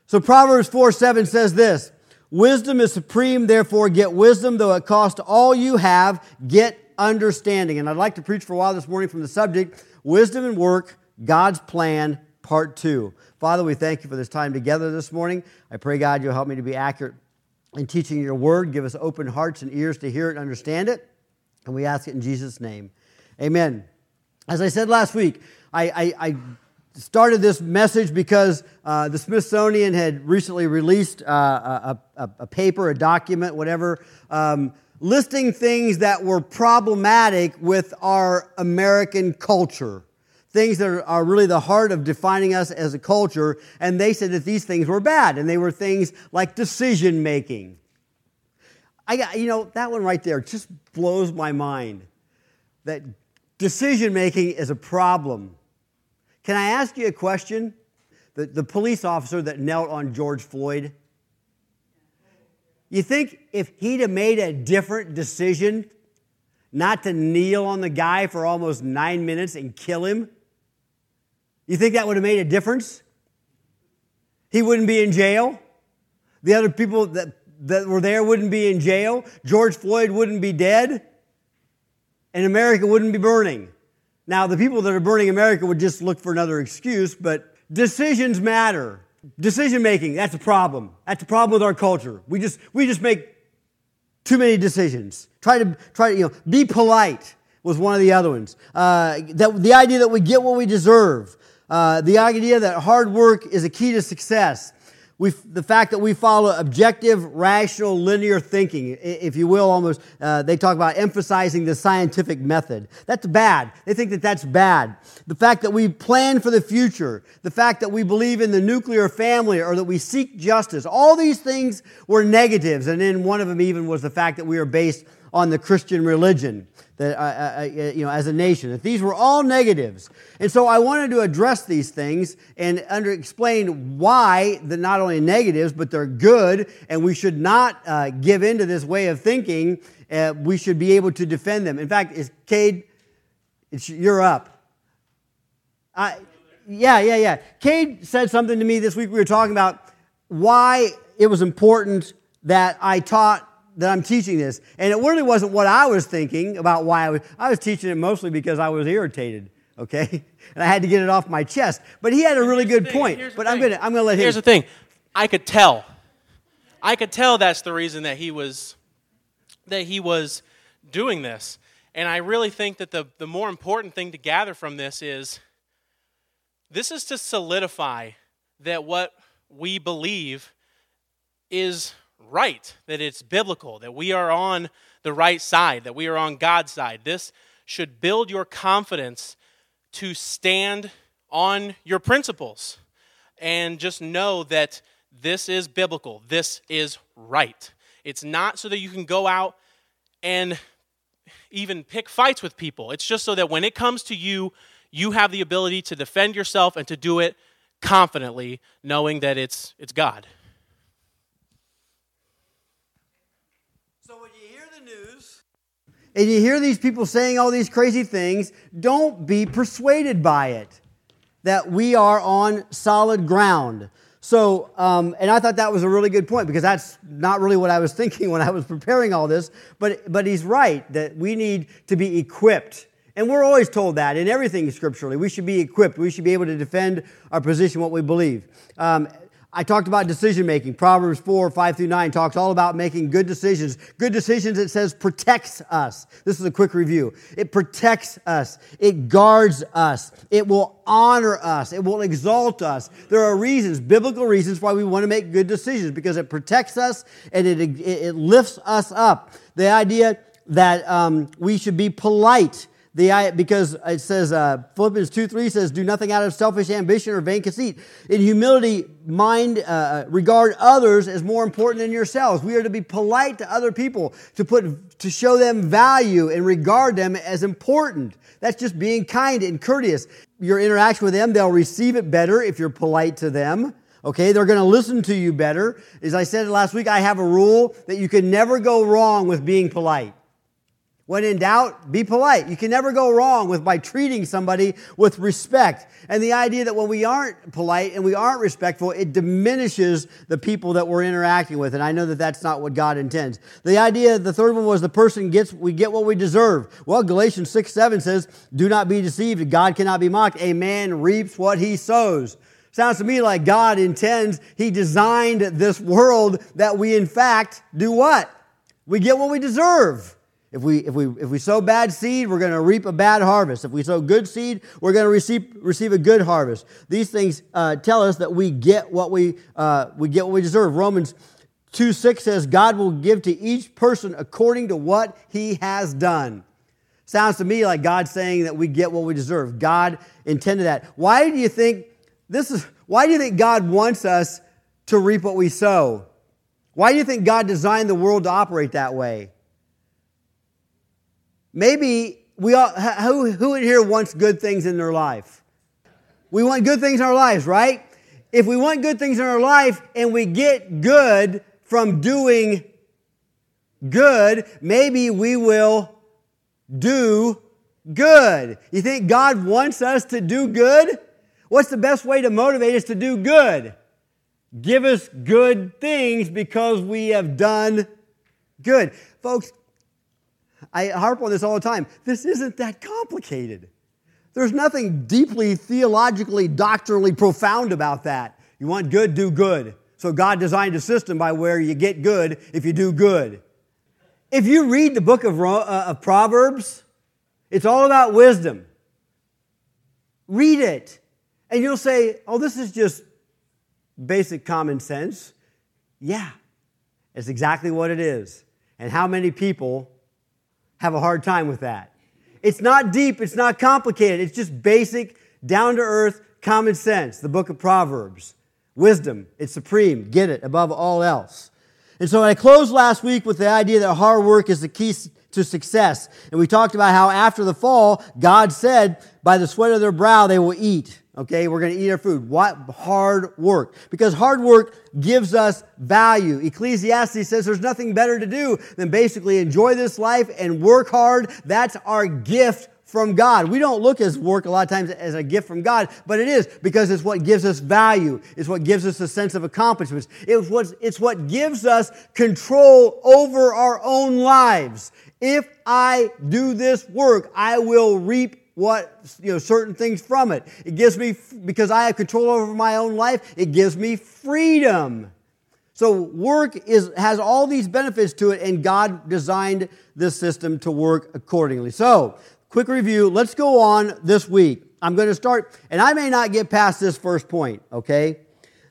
So Proverbs 4:7 says this, wisdom is supreme, therefore get wisdom, though it cost all you have, get understanding. And I'd like to preach for a while this morning from the subject, Wisdom and Work, God's Plan, Part 2. Father, we thank you for this time together this morning. I pray, God, you'll help me to be accurate in teaching your word. Give us open hearts and ears to hear it and understand it. And we ask it in Jesus' name. Amen. As I said last week, I started this message because the Smithsonian had recently released a paper, a document, whatever, listing things that were problematic with our American culture. Things that are really the heart of defining us as a culture, and they said that these things were bad, and they were things like decision making. That one right there just blows my mind. That decision making is a problem. Can I ask you a question? The police officer that knelt on George Floyd, you think if he'd have made a different decision not to kneel on the guy for almost 9 minutes and kill him, you think that would have made a difference? He wouldn't be in jail. The other people that were there wouldn't be in jail. George Floyd wouldn't be dead. And America wouldn't be burning. Now, the people that are burning America would just look for another excuse, but decisions matter. Decision making, that's a problem. That's a problem with our culture. We just make too many decisions. Try to be polite was one of the other ones. The idea that we get what we deserve. The idea that hard work is a key to success. The fact that we follow objective, rational, linear thinking, if you will, almost, they talk about emphasizing the scientific method. That's bad. They think that that's bad. The fact that we plan for the future, the fact that we believe in the nuclear family or that we seek justice, all these things were negatives. And then one of them even was the fact that we are based on the Christian religion, that as a nation. That these were all negatives. And so I wanted to address these things and explain why they're not only negatives, but they're good, and we should not give in to this way of thinking. We should be able to defend them. In fact, Cade, you're up. Yeah. Cade said something to me this week. We were talking about why it was important that I'm teaching this. And it really wasn't what I was thinking about why I was teaching it mostly because I was irritated, okay? And I had to get it off my chest. But he had a really good point. But I'm going to let him. Here's the thing. I could tell that's the reason that he was doing this. And I really think that the more important thing to gather from this is to solidify that what we believe is right, that it's biblical, that we are on the right side, that we are on God's side. This should build your confidence to stand on your principles and just know that this is biblical, this is right. It's not so that you can go out and even pick fights with people. It's just so that when it comes to you, you have the ability to defend yourself and to do it confidently, knowing that it's God. And you hear these people saying all these crazy things, don't be persuaded by it, that we are on solid ground. So, and I thought that was a really good point, because that's not really what I was thinking when I was preparing all this, but he's right, that we need to be equipped. And we're always told that in everything scripturally. We should be equipped. We should be able to defend our position, what we believe. I talked about decision making. Proverbs 4:5-9 talks all about making good decisions. Good decisions, it says, protects us. This is a quick review. It protects us. It guards us. It will honor us. It will exalt us. There are reasons, biblical reasons, why we want to make good decisions, because it protects us and it lifts us up. The idea that we should be polite. Because it says, Philippians 2:3 says, do nothing out of selfish ambition or vain conceit. In humility, regard others as more important than yourselves. We are to be polite to other people, to show them value and regard them as important. That's just being kind and courteous. Your interaction with them, they'll receive it better if you're polite to them. Okay, they're going to listen to you better. As I said last week, I have a rule that you can never go wrong with being polite. When in doubt, be polite. You can never go wrong by treating somebody with respect. And the idea that when we aren't polite and we aren't respectful, it diminishes the people that we're interacting with. And I know that that's not what God intends. The idea, the third one was we get what we deserve. Well, Galatians 6:7 says, do not be deceived. God cannot be mocked. A man reaps what he sows. Sounds to me like God intends, He designed this world that we in fact do what? We get what we deserve. If we sow bad seed, we're going to reap a bad harvest. If we sow good seed, we're going to receive a good harvest. These things tell us that we get what we deserve. Romans 2:6 says, God will give to each person according to what he has done. Sounds to me like God saying that we get what we deserve. God intended that. Why do you think God wants us to reap what we sow? Why do you think God designed the world to operate that way? Maybe who in here wants good things in their life? We want good things in our lives, right? If we want good things in our life and we get good from doing good, maybe we will do good. You think God wants us to do good? What's the best way to motivate us to do good? Give us good things because we have done good. Folks, I harp on this all the time. This isn't that complicated. There's nothing deeply theologically, doctrinally profound about that. You want good, do good. So God designed a system by where you get good if you do good. If you read the book of Proverbs, it's all about wisdom. Read it. And you'll say, oh, this is just basic common sense. Yeah, it's exactly what it is. And how many people have a hard time with that? It's not deep, it's not complicated, it's just basic, down-to-earth common sense. The book of Proverbs. Wisdom, it's supreme. Get it above all else. And so I closed last week with the idea that hard work is the key to success. And we talked about how after the fall, God said, by the sweat of their brow they will eat. Okay, we're going to eat our food. What? Hard work. Because hard work gives us value. Ecclesiastes says there's nothing better to do than basically enjoy this life and work hard. That's our gift from God. We don't look at work a lot of times as a gift from God, but it is because it's what gives us value. It's what gives us a sense of accomplishments. It's what gives us control over our own lives. If I do this work, I will reap certain things from it. It gives me, because I have control over my own life, it gives me freedom. So work has all these benefits to it, and God designed this system to work accordingly. So, quick review. Let's go on this week. I'm going to start, and I may not get past this first point, okay?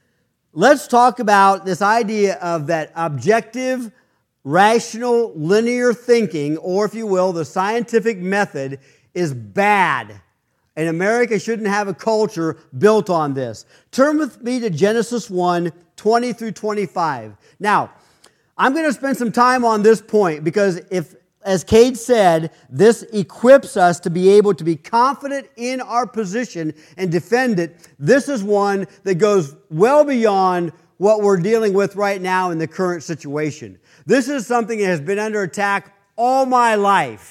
Let's talk about this idea of that objective, rational, linear thinking, or if you will, the scientific method is bad. And America shouldn't have a culture built on this. Turn with me to Genesis 1, 20 through 25. Now, I'm going to spend some time on this point because as Cade said, this equips us to be able to be confident in our position and defend it. This is one that goes well beyond what we're dealing with right now in the current situation. This is something that has been under attack all my life.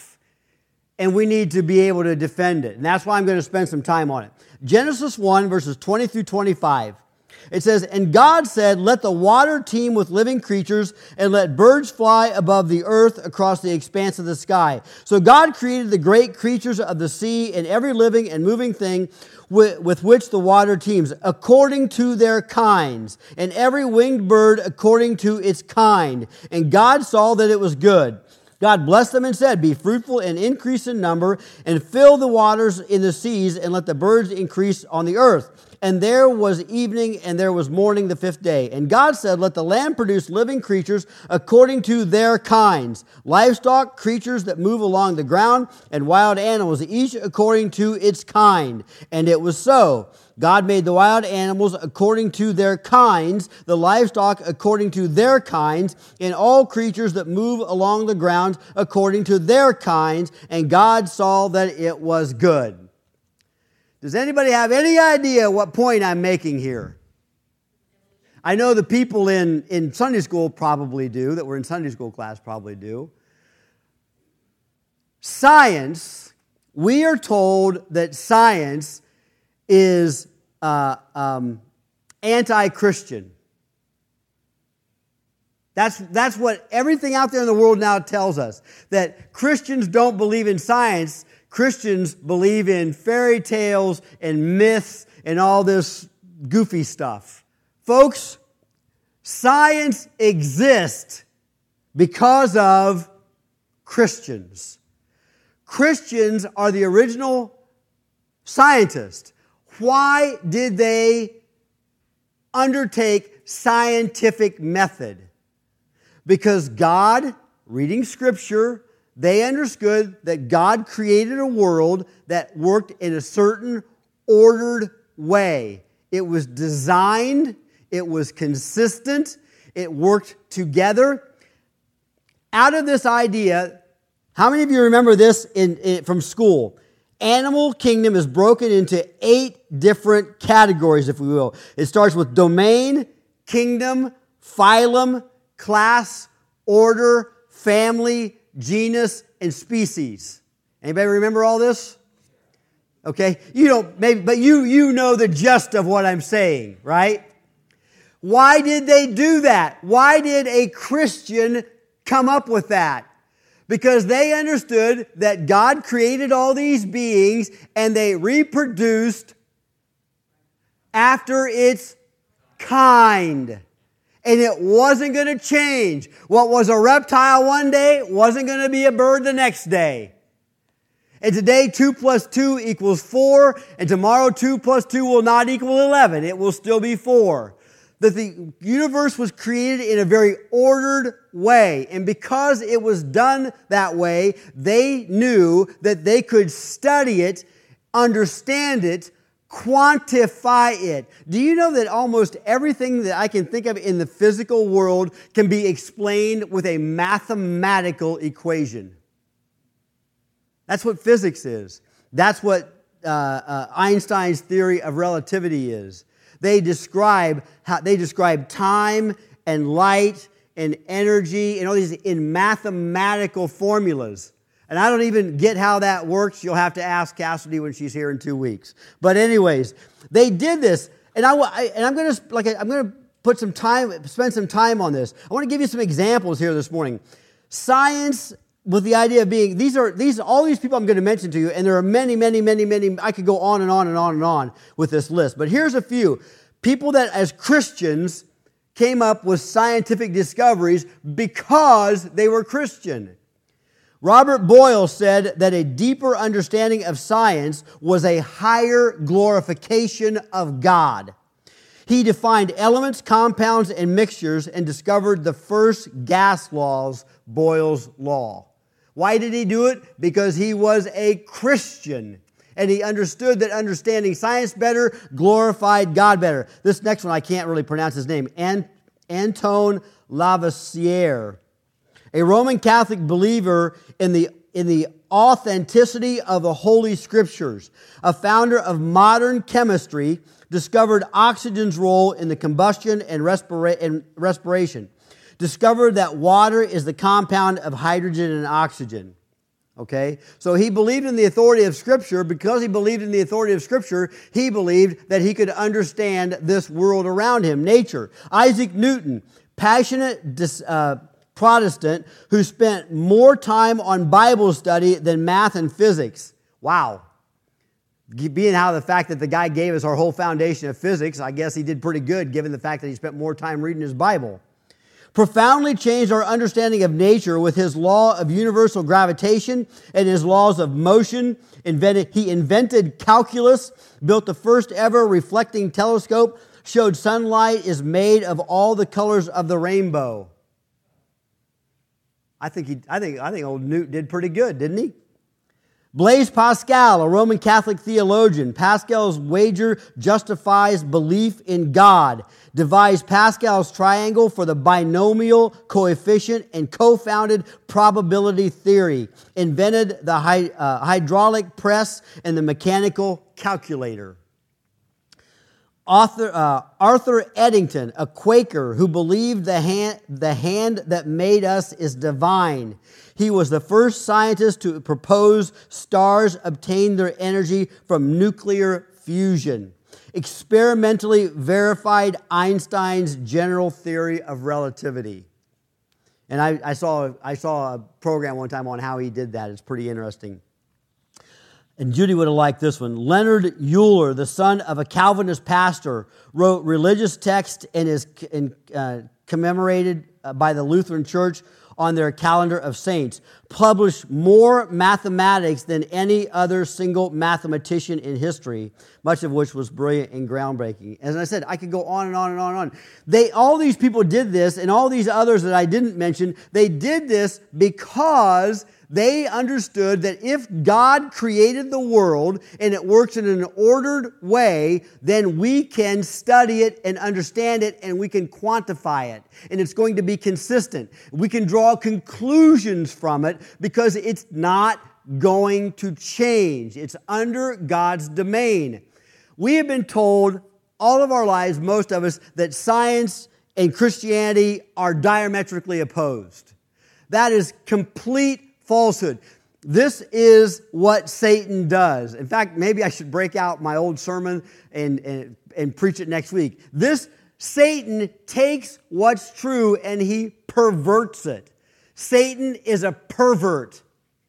And we need to be able to defend it. And that's why I'm going to spend some time on it. Genesis 1, verses 20 through 25. It says, and God said, let the water teem with living creatures, and let birds fly above the earth across the expanse of the sky. So God created the great creatures of the sea and every living and moving thing with which the water teems, according to their kinds, and every winged bird according to its kind. And God saw that it was good. God blessed them and said, be fruitful and increase in number, and fill the waters in the seas, and let the birds increase on the earth. And there was evening, and there was morning the fifth day. And God said, let the land produce living creatures according to their kinds, livestock, creatures that move along the ground, and wild animals, each according to its kind. And it was so. God made the wild animals according to their kinds, the livestock according to their kinds, and all creatures that move along the ground according to their kinds, and God saw that it was good. Does anybody have any idea what point I'm making here? I know the people in Sunday school probably do, that were in Sunday school class probably do. science, we are told that science is anti-Christian. That's what everything out there in the world now tells us, that Christians don't believe in science. Christians believe in fairy tales and myths and all this goofy stuff. Folks, science exists because of Christians. Christians are the original scientists. Why did they undertake scientific method? Because God, reading Scripture, they understood that God created a world that worked in a certain ordered way. It was designed, it was consistent, it worked together. Out of this idea, how many of you remember this from school? Animal kingdom is broken into 8 different categories, if we will. It starts with domain, kingdom, phylum, class, order, family, genus, and species. Anybody remember all this? Okay, you don't maybe, but you know the gist of what I'm saying, right? Why did they do that? Why did a Christian come up with that? Because they understood that God created all these beings and they reproduced after its kind. And it wasn't going to change. What was a reptile one day wasn't going to be a bird the next day. And today 2 + 2 = 4, and tomorrow 2 + 2 will not equal 11. It will still be 4. That the universe was created in a very ordered way. And because it was done that way, they knew that they could study it, understand it, quantify it. Do you know that almost everything that I can think of in the physical world can be explained with a mathematical equation? That's what physics is. That's what Einstein's theory of relativity is. They describe time and light and energy and all these in mathematical formulas. And I don't even get how that works. You'll have to ask Cassidy when she's here in 2 weeks. But anyways, they did this, and I'm going to spend some time on this. I want to give you some examples here this morning. Science, with the idea of being all these people I'm going to mention to you, and there are many. I could go on and on and on and on with this list. But here's a few people that, as Christians, came up with scientific discoveries because they were Christian. Robert Boyle said that a deeper understanding of science was a higher glorification of God. He defined elements, compounds, and mixtures and discovered the first gas laws, Boyle's law. Why did he do it? Because he was a Christian. And he understood that understanding science better glorified God better. This next one, I can't really pronounce his name. Antoine Lavoisier, a Roman Catholic believer in the authenticity of the Holy Scriptures, a founder of modern chemistry, discovered oxygen's role in the combustion and respiration, discovered that water is the compound of hydrogen and oxygen. Okay? So he believed in the authority of Scripture. Because he believed in the authority of Scripture, he believed that he could understand this world around him, nature. Isaac Newton, passionate Protestant who spent more time on Bible study than math and physics. Wow. Being how the fact that the guy gave us our whole foundation of physics, I guess he did pretty good given the fact that he spent more time reading his Bible. Profoundly changed our understanding of nature with his law of universal gravitation and his laws of motion. He invented calculus, built the first ever reflecting telescope, showed sunlight is made of all the colors of the rainbow. I think old Newt did pretty good, didn't he? Blaise Pascal, a Roman Catholic theologian. Pascal's wager justifies belief in God. Devised Pascal's triangle for the binomial coefficient and co-founded probability theory. Invented the hydraulic press and the mechanical calculator. Arthur Eddington, a Quaker who believed the hand that made us is divine. He was the first scientist to propose stars obtain their energy from nuclear fusion. Experimentally verified Einstein's general theory of relativity. And I saw a program one time on how he did that. It's pretty interesting. And Judy would have liked this one. Leonard Euler, the son of a Calvinist pastor, wrote religious texts and is commemorated by the Lutheran Church on their calendar of saints. Published more mathematics than any other single mathematician in history, much of which was brilliant and groundbreaking. As I said, I could go on and on and on and on. All these people did this, and all these others that I didn't mention, they did this because they understood that if God created the world and it works in an ordered way, then we can study it and understand it and we can quantify it. And it's going to be consistent. We can draw conclusions from it because it's not going to change. It's under God's domain. We have been told all of our lives, most of us, that science and Christianity are diametrically opposed. That is complete falsehood. This is what Satan does. In fact, maybe I should break out my old sermon and preach it next week. Satan takes what's true and he perverts it. Satan is a pervert.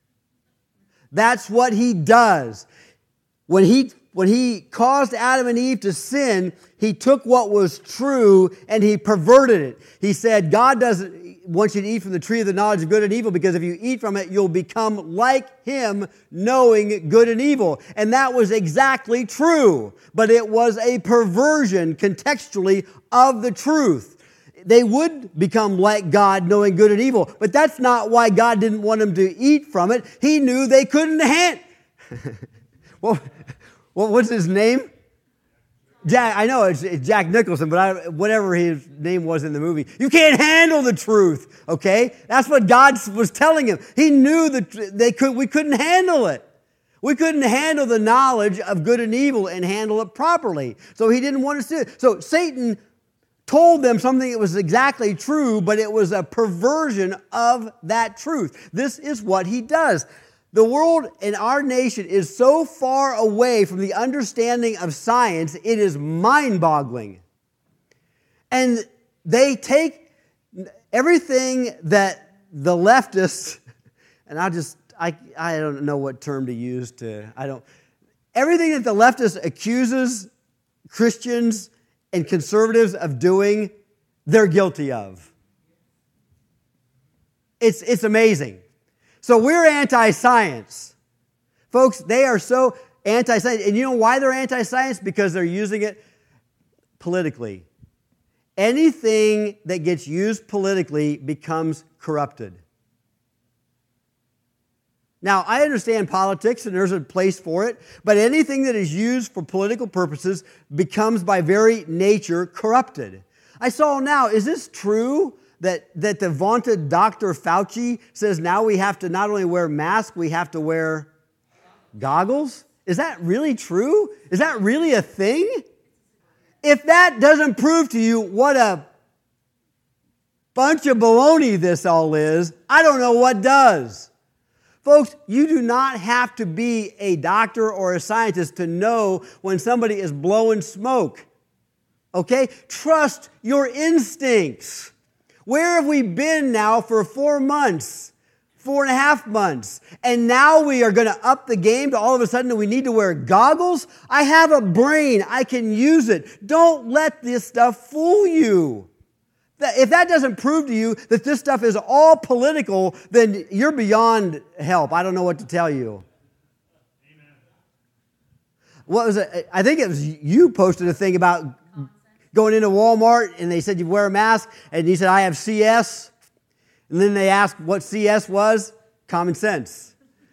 That's what he does. When he caused Adam and Eve to sin, he took what was true and he perverted it. He said, God doesn't want you to eat from the tree of the knowledge of good and evil because if you eat from it, you'll become like him, knowing good and evil. And that was exactly true. But it was a perversion contextually of the truth. They would become like God, knowing good and evil. But that's not why God didn't want them to eat from it. He knew they couldn't handle. Well, what's his name? Jack. I know it's Jack Nicholson, but whatever his name was in the movie, you can't handle the truth. Okay, that's what God was telling him. He knew that we couldn't handle it. We couldn't handle the knowledge of good and evil and handle it properly. So he didn't want us to. So Satan told them something that was exactly true, but it was a perversion of that truth. This is what he does. The world in our nation is so far away from the understanding of science, it is mind-boggling. And they take everything that the leftists, and I don't know what term to use everything that the leftists accuses Christians and conservatives of doing, they're guilty of. It's amazing. So we're anti-science. Folks, they are so anti-science. And you know why they're anti-science? Because they're using it politically. Anything that gets used politically becomes corrupted. Now, I understand politics and there's a place for it, but anything that is used for political purposes becomes by very nature corrupted. I saw now, is this true? That the vaunted Dr. Fauci says now we have to not only wear masks, we have to wear goggles? Is that really true? Is that really a thing? If that doesn't prove to you what a bunch of baloney this all is, I don't know what does. Folks, you do not have to be a doctor or a scientist to know when somebody is blowing smoke. Okay? Trust your instincts. Where have we been now for 4 months, 4.5 months? And now we are going to up the game to all of a sudden we need to wear goggles? I have a brain. I can use it. Don't let this stuff fool you. If that doesn't prove to you that this stuff is all political, then you're beyond help. I don't know what to tell you. Amen. What was it? I think it was you posted a thing about going into Walmart, and they said you wear a mask, and he said, I have CS. And then they asked what CS was. Common sense.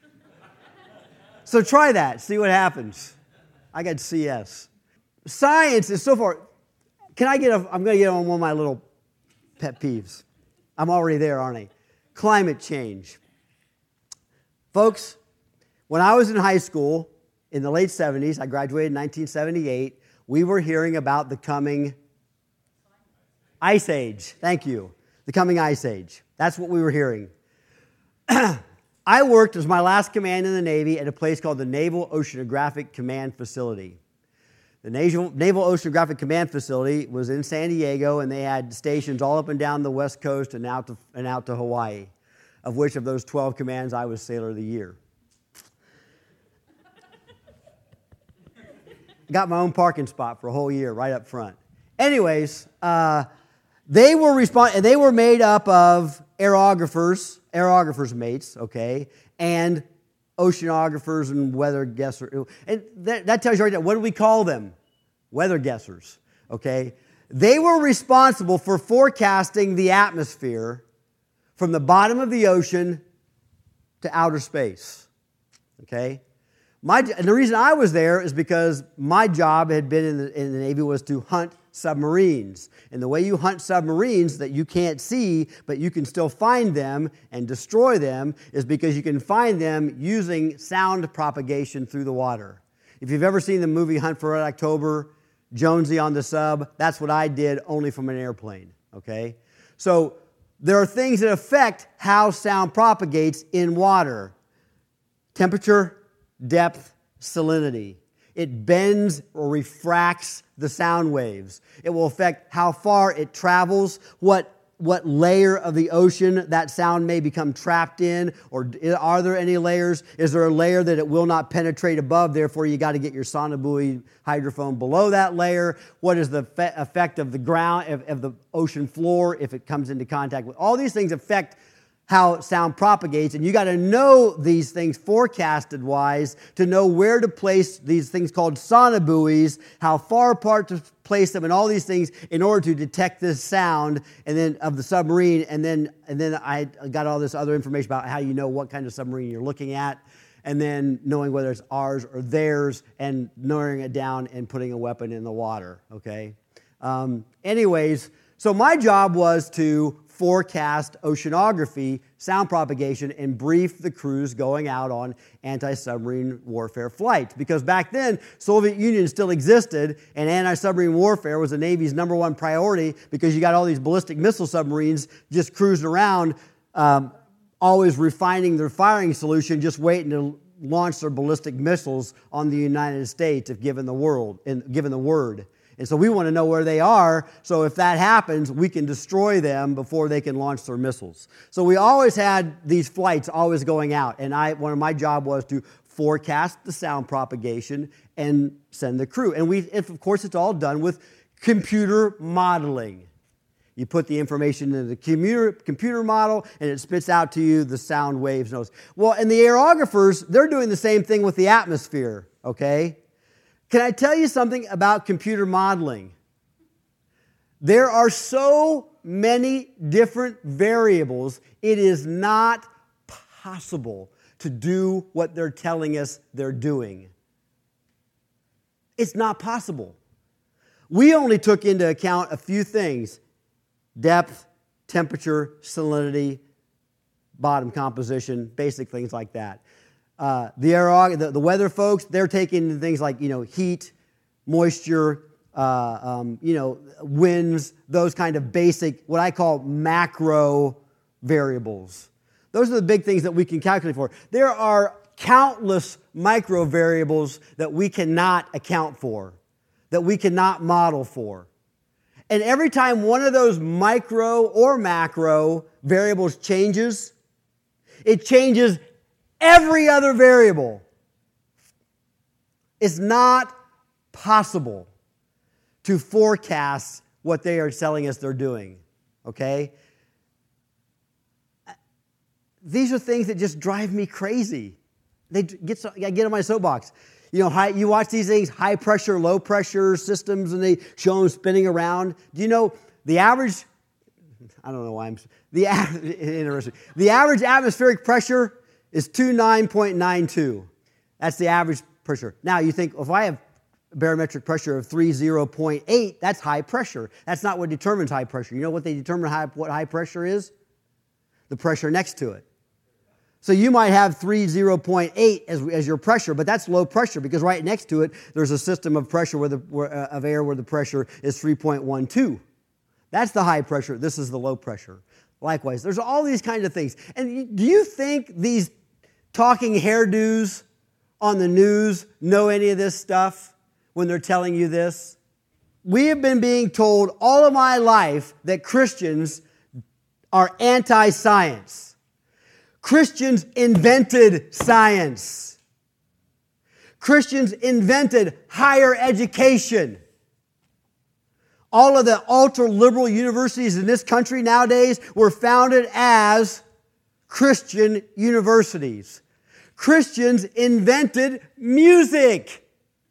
So try that. See what happens. I got CS. Science is so far. I'm going to get on one of my little pet peeves. I'm already there, aren't I? Climate change. Folks, when I was in high school in the late 70s, I graduated in 1978, we were hearing about the coming ice age. Thank you. The coming ice age. That's what we were hearing. I worked as my last command in the Navy at a place called the Naval Oceanographic Command Facility. The Naval Oceanographic Command Facility was in San Diego, and they had stations all up and down the West Coast and out to Hawaii, of which of those 12 commands I was Sailor of the Year. Got my own parking spot for a whole year right up front. Anyways, they were made up of aerographers mates, okay, and oceanographers and weather guessers. And that tells you right there, what do we call them? Weather guessers, okay? They were responsible for forecasting the atmosphere from the bottom of the ocean to outer space, okay? And the reason I was there is because my job had been in the Navy was to hunt submarines. And the way you hunt submarines that you can't see, but you can still find them and destroy them, is because you can find them using sound propagation through the water. If you've ever seen the movie Hunt for Red October, Jonesy on the sub, that's what I did, only from an airplane, okay? So there are things that affect how sound propagates in water. Temperature, depth, salinity. It bends or refracts the sound waves. It will affect how far it travels, what layer of the ocean that sound may become trapped in, or are there any layers? Is there a layer that it will not penetrate above, therefore you got to get your sonobuoy hydrophone below that layer? What is the effect of the ground, of the ocean floor if it comes into contact with? All these things affect how sound propagates, and you got to know these things forecasted-wise to know where to place these things called sonobuoys, how far apart to place them, and all these things in order to detect this sound and then of the submarine. And then I got all this other information about how you know what kind of submarine you're looking at, and then knowing whether it's ours or theirs, and narrowing it down and putting a weapon in the water. Okay. Anyways, so my job was to forecast oceanography, sound propagation, and brief the crews going out on anti-submarine warfare flights. Because back then, Soviet Union still existed, and anti-submarine warfare was the Navy's number one priority, because you got all these ballistic missile submarines just cruising around, always refining their firing solution, just waiting to launch their ballistic missiles on the United States if given the word. And so we want to know where they are, so if that happens, we can destroy them before they can launch their missiles. So we always had these flights always going out, and one of my job was to forecast the sound propagation and send the crew. And of course, it's all done with computer modeling. You put the information in the computer model, and it spits out to you the sound waves notes. Well, and the aerographers, they're doing the same thing with the atmosphere, okay? Can I tell you something about computer modeling? There are so many different variables, it is not possible to do what they're telling us they're doing. It's not possible. We only took into account a few things: depth, temperature, salinity, bottom composition, basic things like that. The weather folks, they're taking things like, heat, moisture, winds, those kind of basic, what I call macro variables. Those are the big things that we can calculate for. There are countless micro variables that we cannot account for, that we cannot model for. And every time one of those micro or macro variables changes, it changes every other variable. It's not possible to forecast what they are telling us they're doing, okay? These are things that just drive me crazy. I get on my soapbox. You watch these things, high pressure, low pressure systems, and they show them spinning around. Do you know the average, I don't know why interesting. The average atmospheric pressure is 29.92. That's the average pressure. Now, you think, if I have barometric pressure of 30.8, that's high pressure. That's not what determines high pressure. You know what they determine what high pressure is? The pressure next to it. So you might have 30.8 as your pressure, but that's low pressure because right next to it, there's a system of pressure of air where the pressure is 3.12. That's the high pressure. This is the low pressure. Likewise, there's all these kinds of things. And do you think these talking hairdos on the news know any of this stuff when they're telling you this? We have been being told all of my life that Christians are anti-science. Christians invented science. Christians invented higher education. All of the ultra-liberal universities in this country nowadays were founded as Christian universities. Christians invented music.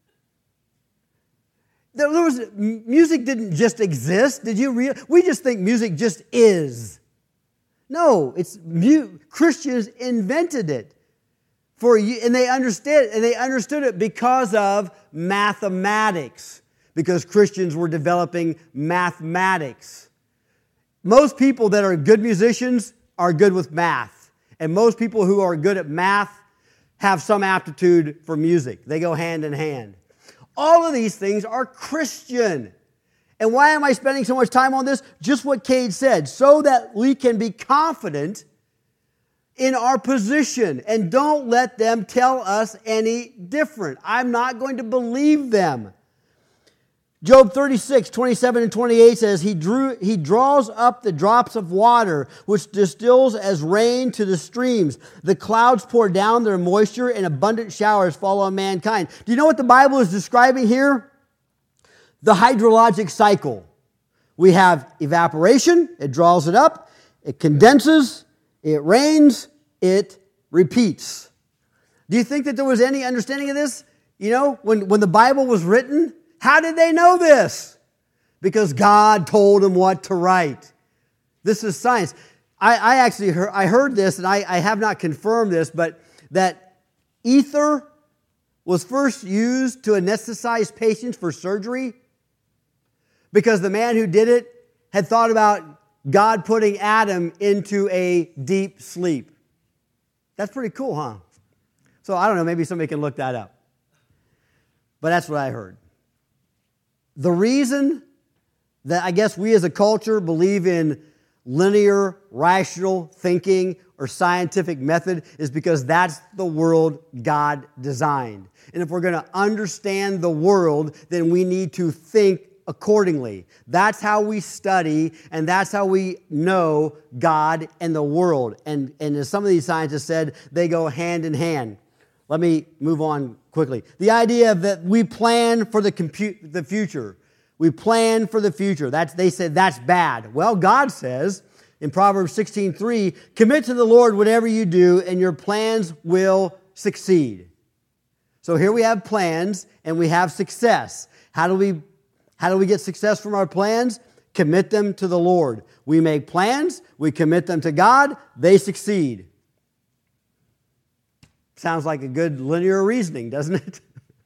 Music didn't just exist. Did you realize? We just think music just is. No, Christians invented it for you, and they understood it because of mathematics, because Christians were developing mathematics. Most people that are good musicians are good with math, and most people who are good at math have some aptitude for music. They go hand in hand. All of these things are Christian. And why am I spending so much time on this? Just what Cade said, so that we can be confident in our position and don't let them tell us any different. I'm not going to believe them. Job 36, 27 and 28 says, He draws up the drops of water, which distills as rain to the streams. The clouds pour down their moisture, and abundant showers fall on mankind. Do you know what the Bible is describing here? The hydrologic cycle. We have evaporation, it draws it up, it condenses, it rains, it repeats. Do you think that there was any understanding of this? You know, when the Bible was written, how did they know this? Because God told them what to write. This is science. I actually heard this, and I have not confirmed this, but that ether was first used to anesthetize patients for surgery because the man who did it had thought about God putting Adam into a deep sleep. That's pretty cool, huh? So I don't know, maybe somebody can look that up. But that's what I heard. The reason that I guess we as a culture believe in linear, rational thinking or scientific method is because that's the world God designed. And if we're going to understand the world, then we need to think accordingly. That's how we study, and that's how we know God and the world. And as some of these scientists said, they go hand in hand. Let me move on quickly. The idea that we plan for the future. We plan for the future. They said that's bad. Well, God says in Proverbs 16:3, commit to the Lord whatever you do, and your plans will succeed. So here we have plans, and we have success. How do we get success from our plans? Commit them to the Lord. We make plans, we commit them to God, they succeed. Sounds like a good linear reasoning, doesn't it?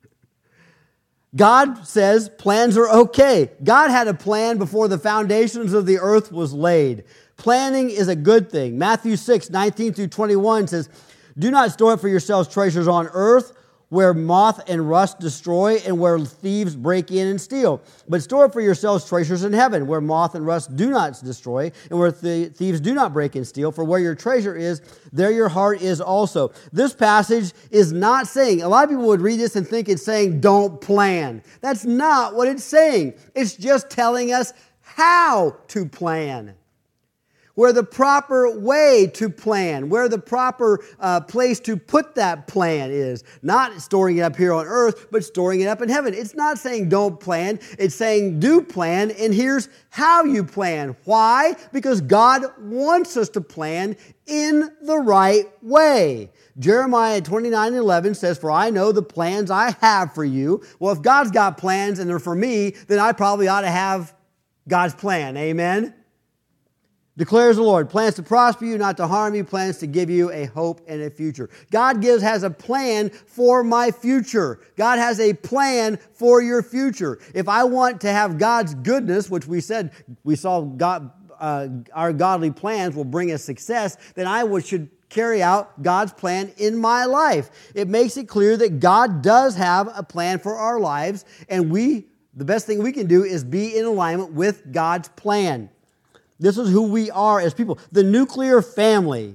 God says plans are okay. God had a plan before the foundations of the earth was laid. Planning is a good thing. Matthew 6, 19 through 21 says, do not store up for yourselves treasures on earth, where moth and rust destroy and where thieves break in and steal. But store up for yourselves treasures in heaven, where moth and rust do not destroy and where thieves do not break and steal. For where your treasure is, there your heart is also. This passage is not saying, a lot of people would read this and think it's saying don't plan. That's not what it's saying. It's just telling us how to plan. Where the proper way to plan, where the proper place to put that plan is. Not storing it up here on earth, but storing it up in heaven. It's not saying don't plan. It's saying do plan, and here's how you plan. Why? Because God wants us to plan in the right way. Jeremiah 29:11 says, for I know the plans I have for you. Well, if God's got plans and they're for me, then I probably ought to have God's plan. Amen? Declares the Lord, plans to prosper you, not to harm you, plans to give you a hope and a future. God has a plan for my future. God has a plan for your future. If I want to have God's goodness, which we saw God, our godly plans will bring us success, then I should carry out God's plan in my life. It makes it clear that God does have a plan for our lives, and the best thing we can do is be in alignment with God's plan. This is who we are as people. The nuclear family.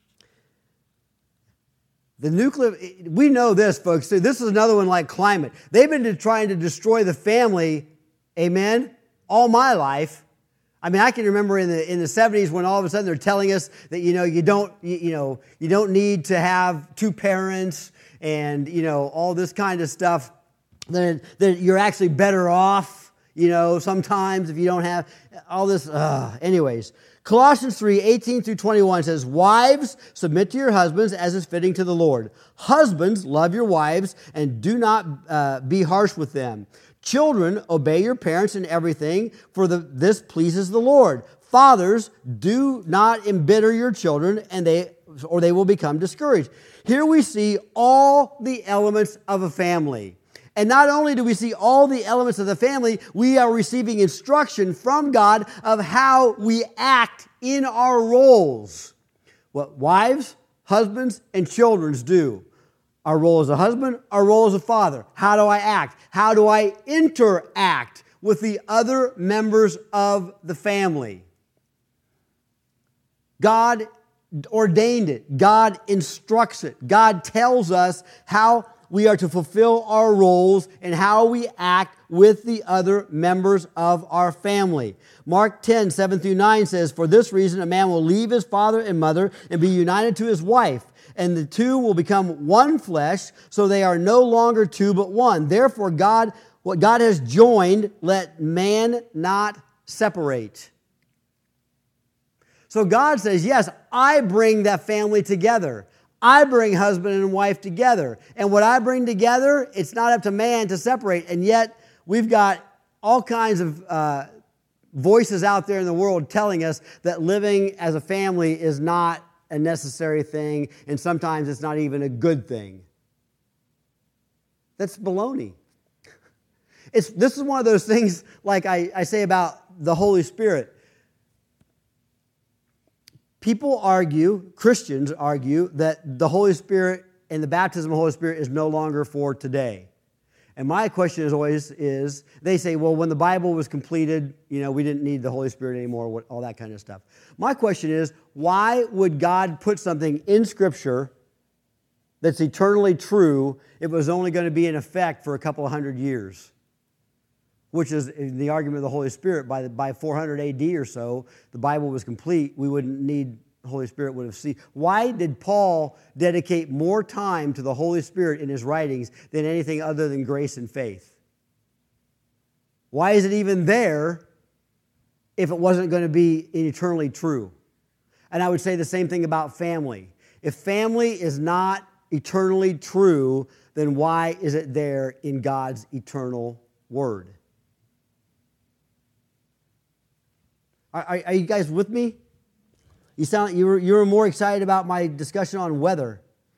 We know this, folks. See, this is another one like climate. They've been trying to destroy the family, amen, all my life. I mean, I can remember in the 70s when all of a sudden they're telling us that, you don't need to have two parents and, all this kind of stuff, that you're actually better off, sometimes if you don't have all this. Anyways, Colossians 3:18-21 says, "Wives, submit to your husbands as is fitting to the Lord. Husbands, love your wives and do not be harsh with them. Children, obey your parents in everything, for this pleases the Lord. Fathers, do not embitter your children, or they will become discouraged." Here we see all the elements of a family. And not only do we see all the elements of the family, we are receiving instruction from God of how we act in our roles. What wives, husbands, and children do. Our role as a husband, our role as a father. How do I act? How do I interact with the other members of the family? God ordained it. God instructs it. God tells us how we are to fulfill our roles and how we act with the other members of our family. Mark 10:7-9 says, "For this reason a man will leave his father and mother and be united to his wife, and the two will become one flesh, so they are no longer two but one. Therefore what God has joined, let man not separate." So God says, yes, I bring that family together. I bring husband and wife together. And what I bring together, it's not up to man to separate. And yet, we've got all kinds of voices out there in the world telling us that living as a family is not a necessary thing, and sometimes it's not even a good thing. That's baloney. This is one of those things like I say about the Holy Spirit. People argue, Christians argue, that the Holy Spirit and the baptism of the Holy Spirit is no longer for today. And my question is, they say, well, when the Bible was completed, we didn't need the Holy Spirit anymore, all that kind of stuff. My question is, why would God put something in Scripture that's eternally true if it was only going to be in effect for a couple of hundred years? Which is the argument of the Holy Spirit. By 400 AD or so, the Bible was complete. We wouldn't need the Holy Spirit would have ceased. Why did Paul dedicate more time to the Holy Spirit in his writings than anything other than grace and faith? Why is it even there if it wasn't going to be eternally true? And I would say the same thing about family. If family is not eternally true, then why is it there in God's eternal Word? Are you guys with me? You sound like you were more excited about my discussion on weather.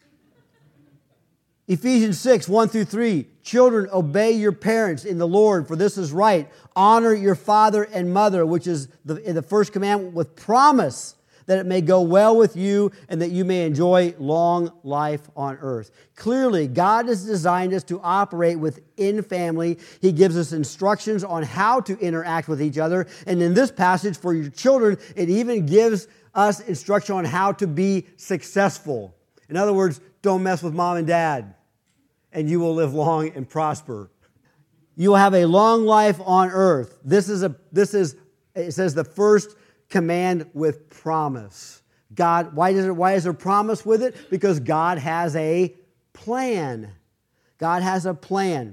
Ephesians 6:1-3. "Children, obey your parents in the Lord, for this is right. Honor your father and mother," which is the first commandment, "with promise that it may go well with you and that you may enjoy long life on earth." Clearly, God has designed us to operate within family. He gives us instructions on how to interact with each other. And in this passage, for your children, it even gives us instruction on how to be successful. In other words, don't mess with mom and dad, and you will live long and prosper. You will have a long life on earth. It says the first command with promise. God, why is there promise with it? Because God has a plan. God has a plan.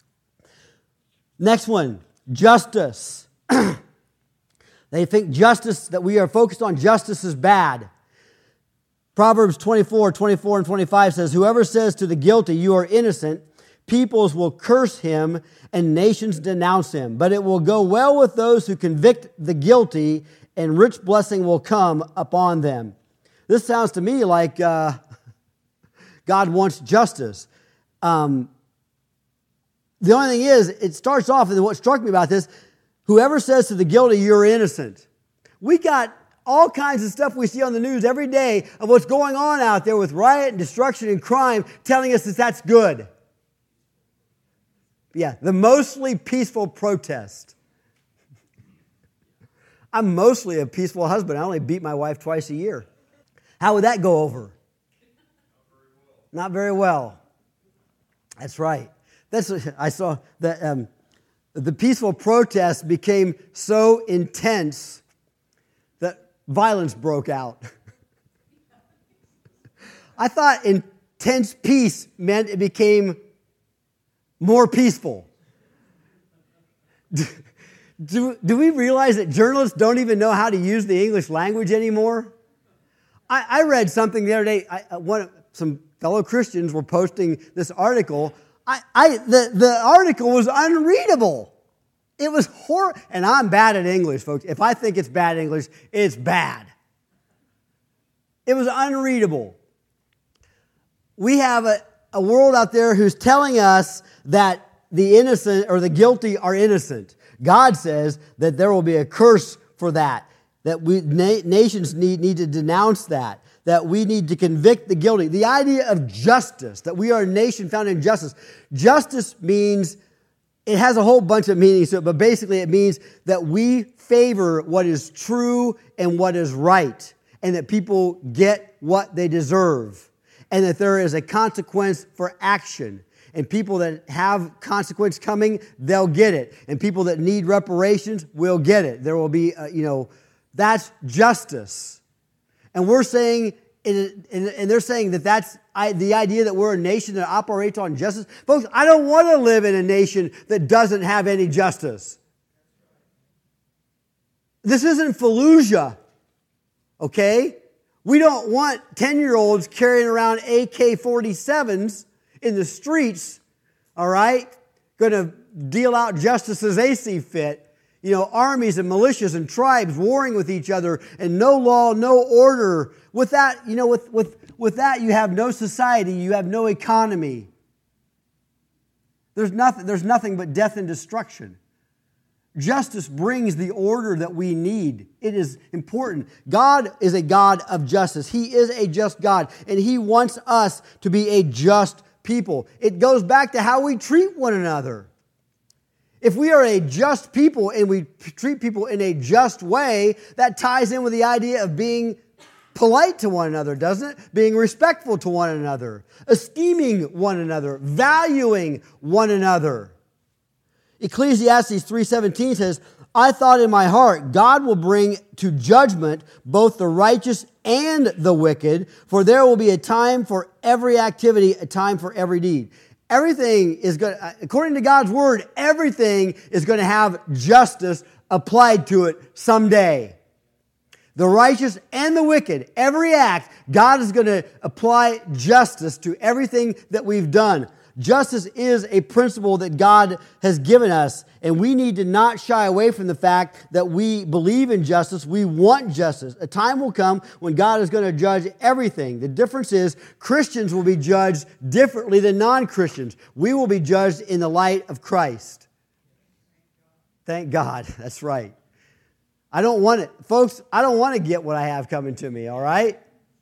Next one, justice. They think that we are focused on justice is bad. Proverbs 24:24-25 says, "Whoever says to the guilty, 'You are innocent,' peoples will curse him and nations denounce him. But it will go well with those who convict the guilty, and rich blessing will come upon them." This sounds to me like God wants justice. The only thing is, it starts off, and what struck me about this, whoever says to the guilty, "You're innocent." We got all kinds of stuff we see on the news every day of what's going on out there with riot and destruction and crime telling us that that's good. Yeah, the mostly peaceful protest. I'm mostly a peaceful husband. I only beat my wife twice a year. How would that go over? Not very well. That's right. I saw that the peaceful protest became so intense that violence broke out. I thought intense peace meant it became more peaceful. Do we realize that journalists don't even know how to use the English language anymore? I read something the other day. Some fellow Christians were posting this article. The article was unreadable. It was horrible. And I'm bad at English, folks. If I think it's bad English, it's bad. It was unreadable. We have a world out there who's telling us that the innocent or the guilty are innocent. God says that there will be a curse for that nations need to denounce that we need to convict the guilty. The idea of justice, that we are a nation founded in justice. Justice means, it has a whole bunch of meanings to it, but basically it means that we favor what is true and what is right, and that people get what they deserve, and that there is a consequence for action. And people that have consequence coming, they'll get it. And people that need reparations will get it. There will be, that's justice. And we're saying, and they're saying that that's the idea that we're a nation that operates on justice. Folks, I don't want to live in a nation that doesn't have any justice. This isn't Fallujah, okay? We don't want 10-year-olds carrying around AK-47s in the streets, all right, going to deal out justice as they see fit. Armies and militias and tribes warring with each other, and no law, no order. With that, with that, you have no society, you have no economy. There's nothing but death and destruction. Justice brings the order that we need. It is important. God is a God of justice. He is a just God, and He wants us to be a just people. It goes back to how we treat one another. If we are a just people and we treat people in a just way, that ties in with the idea of being polite to one another, doesn't it? Being respectful to one another, esteeming one another, valuing one another. Ecclesiastes 3:17 says, I thought in my heart, God will bring to judgment both the righteous and the wicked, for there will be a time for every activity, a time for every deed. Everything is going to, according to God's word, everything is going to have justice applied to it someday. The righteous and the wicked, every act, God is going to apply justice to everything that we've done. Justice is a principle that God has given us, and we need to not shy away from the fact that we believe in justice. We want justice. A time will come when God is going to judge everything. The difference is Christians will be judged differently than non-Christians. We will be judged in the light of Christ. Thank God. That's right. I don't want it. Folks, I don't want to get what I have coming to me, all right?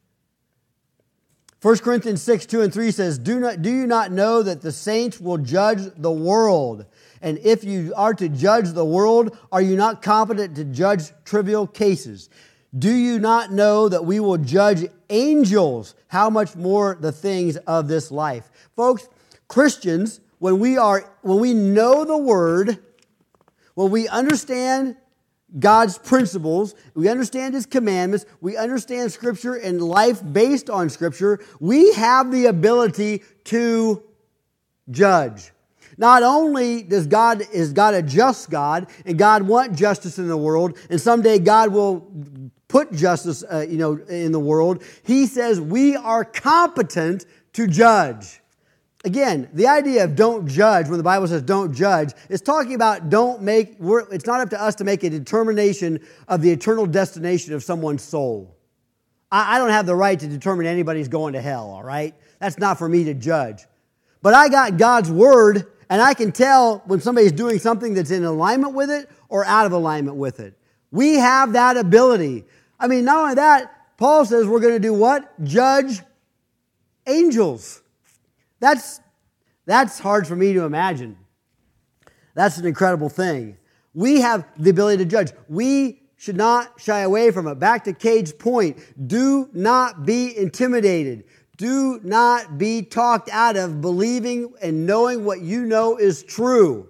1 Corinthians 6:2-3 says, Do you not know that the saints will judge the world? And if you are to judge the world, are you not competent to judge trivial cases? Do you not know that we will judge angels? How much more the things of this life? Folks, Christians, when we know the Word, when we understand God's principles, we understand His commandments, we understand Scripture and life based on Scripture, we have the ability to judge. Not only is God a just God, and God wants justice in the world, and someday God will put justice in the world, He says we are competent to judge. Again, the idea of don't judge, when the Bible says don't judge, is talking about it's not up to us to make a determination of the eternal destination of someone's soul. I don't have the right to determine anybody's going to hell, all right? That's not for me to judge. But I got God's Word, and I can tell when somebody's doing something that's in alignment with it or out of alignment with it. We have that ability. I mean, not only that, Paul says we're going to do what? Judge angels. That's hard for me to imagine. That's an incredible thing. We have the ability to judge. We should not shy away from it. Back to Cade's point, do not be intimidated. Do not be talked out of believing and knowing what you know is true.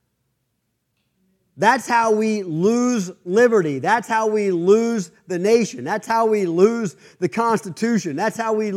That's how we lose liberty. That's how we lose the nation. That's how we lose the Constitution. It's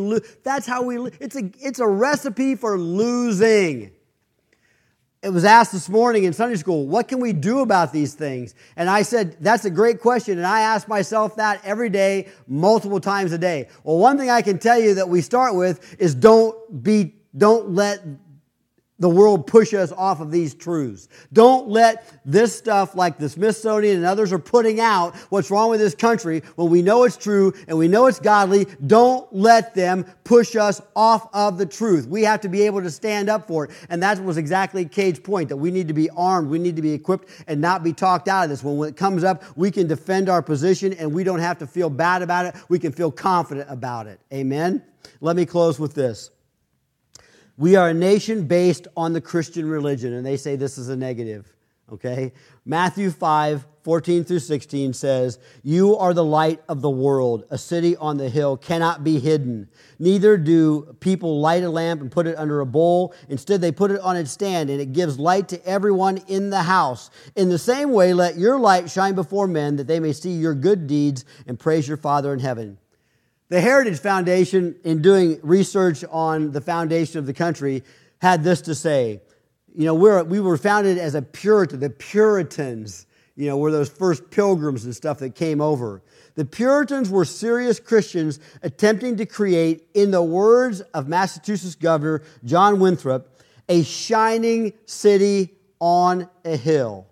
a recipe for losing. It was asked this morning in Sunday school, what can we do about these things? And I said, that's a great question. And I ask myself that every day, multiple times a day. Well, one thing I can tell you that we start with is don't let the world push us off of these truths. Don't let this stuff like the Smithsonian and others are putting out what's wrong with this country when we know it's true and we know it's godly. Don't let them push us off of the truth. We have to be able to stand up for it. And that was exactly Cade's point, that we need to be armed, we need to be equipped and not be talked out of this. When it comes up, we can defend our position and we don't have to feel bad about it. We can feel confident about it. Amen? Let me close with this. We are a nation based on the Christian religion, and they say this is a negative, okay? Matthew 5:14-16 says, "You are the light of the world. A city on the hill cannot be hidden. Neither do people light a lamp and put it under a bowl. Instead, they put it on its stand, and it gives light to everyone in the house. In the same way, let your light shine before men, that they may see your good deeds and praise your Father in heaven." The Heritage Foundation, in doing research on the foundation of the country, had this to say. You know, we were founded as a Puritan. The Puritans, you know, were those first pilgrims and stuff that came over. The Puritans were serious Christians attempting to create, in the words of Massachusetts Governor John Winthrop, a shining city on a hill.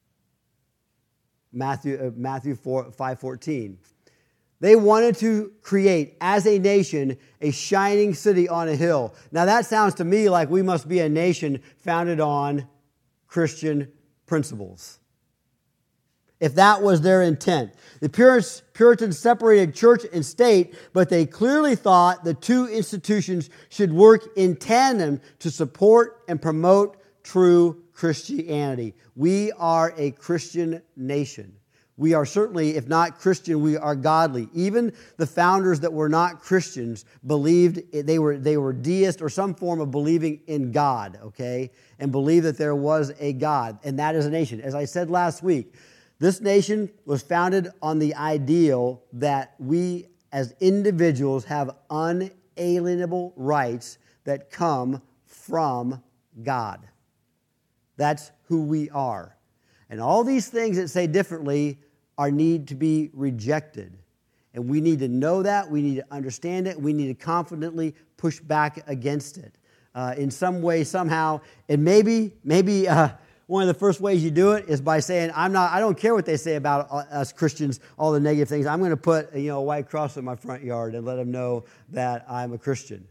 Matthew 5:14. They wanted to create, as a nation, a shining city on a hill. Now that sounds to me like we must be a nation founded on Christian principles. If that was their intent. The Puritans separated church and state, but they clearly thought the two institutions should work in tandem to support and promote true Christianity. We are a Christian nation. We are certainly, if not Christian, we are godly. Even the founders that were not Christians believed they were deist or some form of believing in God, okay? And believed that there was a God, and that is a nation. As I said last week, this nation was founded on the ideal that we as individuals have unalienable rights that come from God. That's who we are. And all these things that say differently need to be rejected. And we need to know that. We need to understand it. We need to confidently push back against it in some way, somehow. And maybe one of the first ways you do it is by saying, I don't care what they say about us Christians, all the negative things. I'm going to put a white cross in my front yard and let them know that I'm a Christian.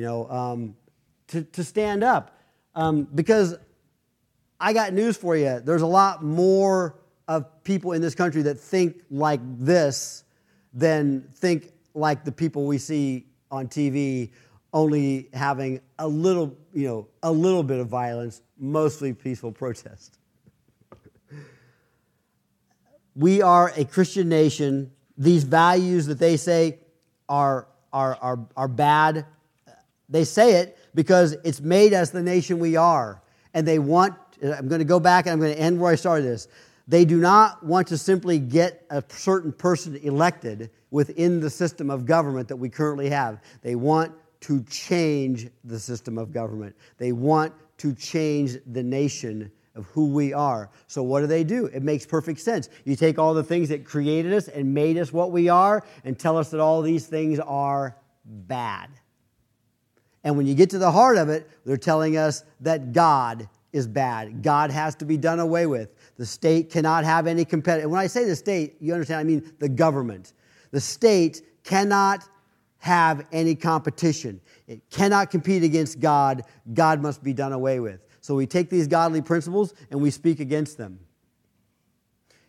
To stand up. Because I got news for you. There's a lot more of people in this country that think like this than think like the people we see on TV, only having a little bit of violence, mostly peaceful protest. We are a Christian nation. These values that they say are bad, they say it because it's made us the nation we are. And they want, I'm going to go back and I'm going to end where I started this. They do not want to simply get a certain person elected within the system of government that we currently have. They want to change the system of government. They want to change the nation of who we are. So what do? It makes perfect sense. You take all the things that created us and made us what we are and tell us that all these things are bad. And when you get to the heart of it, they're telling us that God is bad. God has to be done away with. The state cannot have any competitive. When I say the state, you understand, I mean the government. The state cannot have any competition. It cannot compete against God. God must be done away with. So we take these godly principles and we speak against them.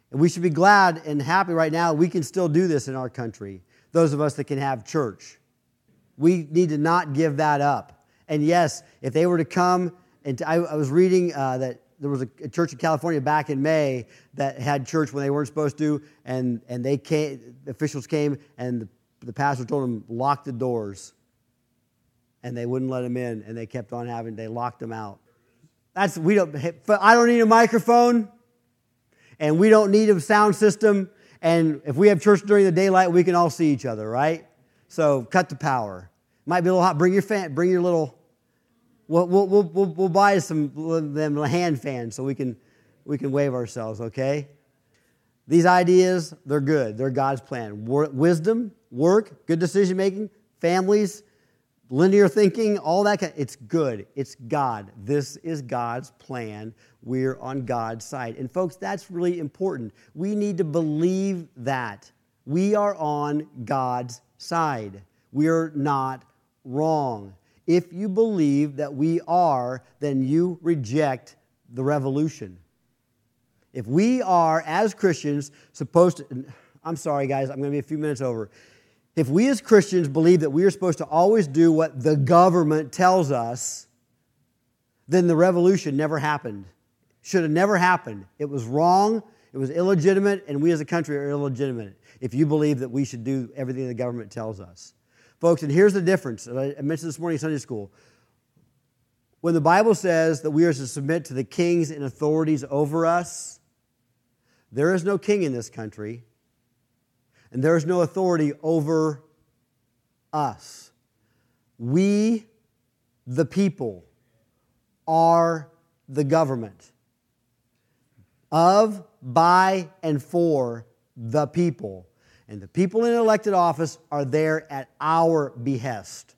And we should be glad and happy right now we can still do this in our country, those of us that can have church. We need to not give that up. And yes, if they were to come, and I was reading that there was a church in California back in May that had church when they weren't supposed to, and they came, the officials came, and the pastor told them, lock the doors. And they wouldn't let them in, and they kept on they locked them out. I don't need a microphone, and we don't need a sound system, and if we have church during the daylight, we can all see each other, right? So cut the power. Might be a little hot. Bring your fan. Bring your little. We'll buy some them hand fans so we can wave ourselves. Okay. These ideas, they're good. They're God's plan. Wisdom, work, good decision making, families, linear thinking, all that. It's good. It's God. This is God's plan. We're on God's side. And folks, that's really important. We need to believe that. We are on God's side. We are not wrong. If you believe that we are, then you reject the revolution. If we are, as Christians, supposed to... I'm sorry, guys. I'm going to be a few minutes over. If we as Christians believe that we are supposed to always do what the government tells us, then the revolution never happened. Should have never happened. It was wrong, it was illegitimate, and we as a country are illegitimate if you believe that we should do everything the government tells us. Folks, and here's the difference. I mentioned this morning in Sunday school. When the Bible says that we are to submit to the kings and authorities over us, there is no king in this country, and there is no authority over us. We, the people, are the government of, by, and for the people. And the people in elected office are there at our behest.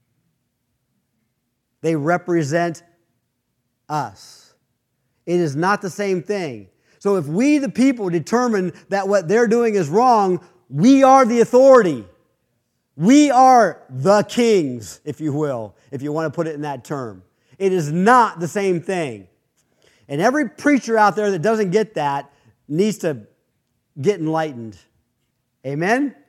They represent us. It is not the same thing. So if we, the people, determine that what they're doing is wrong, we are the authority. We are the kings, if you will, if you want to put it in that term. It is not the same thing. And every preacher out there that doesn't get that needs to get enlightened. Amen?